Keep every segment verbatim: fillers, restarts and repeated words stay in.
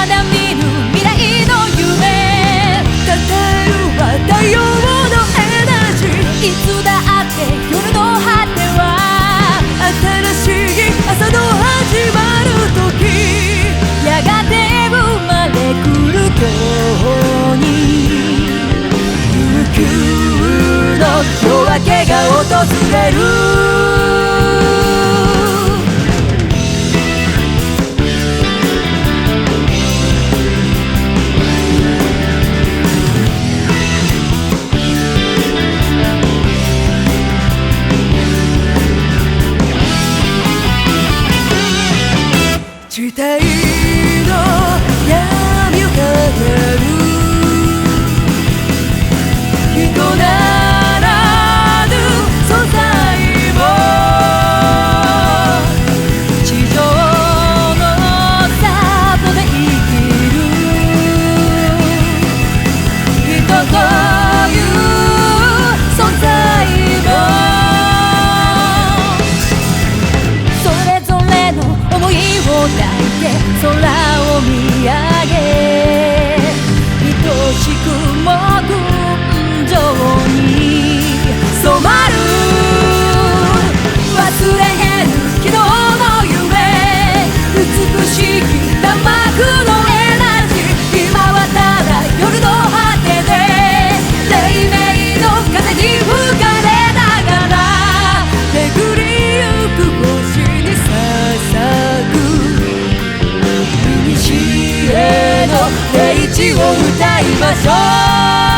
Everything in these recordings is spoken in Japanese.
まだ見ぬ未来の夢、たたえるは太陽のエナジー。いつだって夜の果ては新しい朝の始まる時、やがて生まれくる今日に悠久の夜明けが訪れる。時代の闇を語る人ならぬ存在も、地上の里で生きる人という存在も、それぞれの思いを抱いて空を見上げ、愛しくも群青に染まる。忘れへぬ昨日の夢、美しき弾幕のエナジー。今はただ夜の果てで黎明の風に吹かれながら、巡りゆく星に捧ぐ古の聖地を歌いましょう。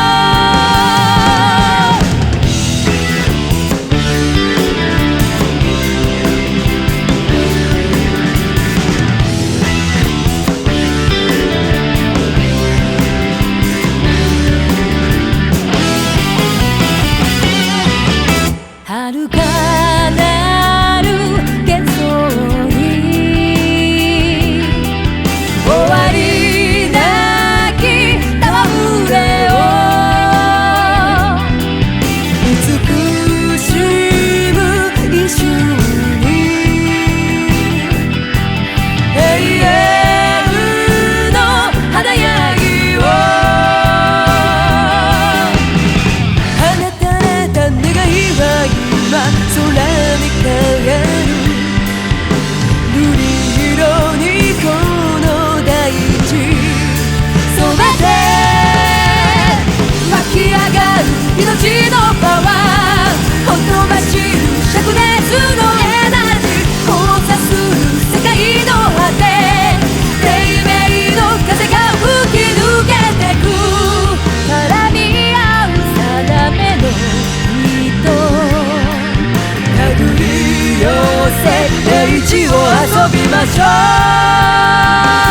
遥かなる幻想に終わりなき戯れを美しむ一瞬に、永遠の華やぎを放たれた願いは今空に輝る。瑠璃色にこの大地染めて湧き上がる命のパワー、ほとばしる灼熱のエナジー。交差する世界の果て、黎明の風が吹き抜けてく。絡み合う定めの糸、手繰り寄せ大地を遊びましょう。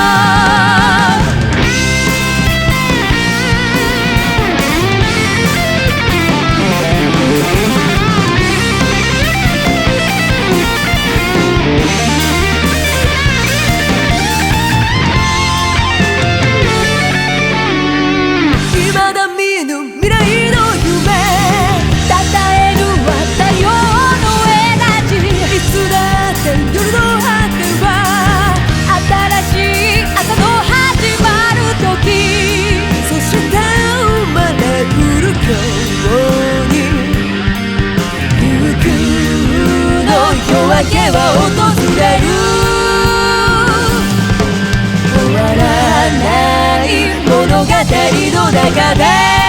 未だ見ぬ未来の夢、たたえるは太陽のエナジー。いつだって夜の果ては新しい朝の始まる時、そして生まれくる今日に悠久の夜明けは訪れる。終わらない物語の中で